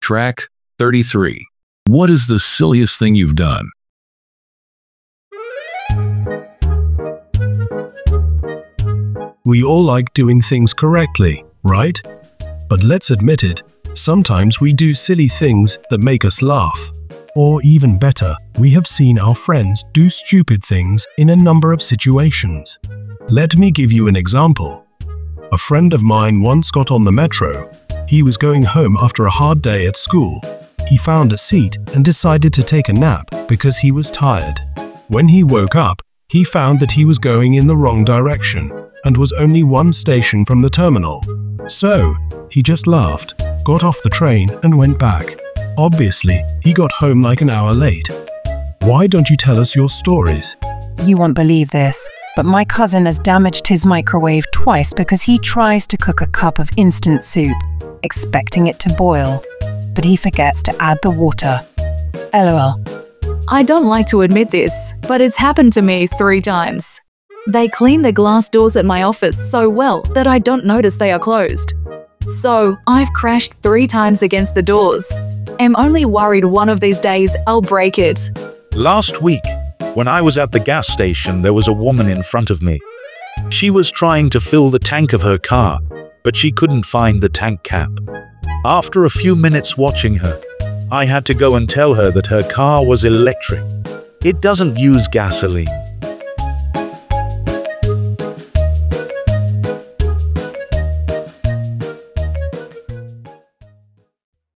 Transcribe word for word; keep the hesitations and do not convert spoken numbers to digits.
Track thirty-three. What is the silliest thing you've done? We all like doing things correctly, right? But let's admit it, sometimes we do silly things that make us laugh. Or even better, we have seen our friends do stupid things in a number of situations. Let me give you an example. A friend of mine once got on the metro. He was going home after a hard day at school. He found a seat and decided to take a nap because he was tired. When he woke up, he found that he was going in the wrong direction and was only one station from the terminal. So, he just laughed, got off the train and went back. Obviously, he got home like an hour late. Why don't you tell us your stories? You won't believe this, but my cousin has damaged his microwave twice because he tries to cook a cup of instant soup, expecting it to boil, but he forgets to add the water. LOL. I don't like to admit this, but it's happened to me three times. They clean the glass doors at my office so well that I don't notice they are closed. So, I've crashed three times against the doors. I'm only worried one of these days I'll break it. Last week, when I was at the gas station, there was a woman in front of me. She was trying to fill the tank of her car, but she couldn't find the tank cap. After a few minutes watching her, I had to go and tell her that her car was electric. It doesn't use gasoline.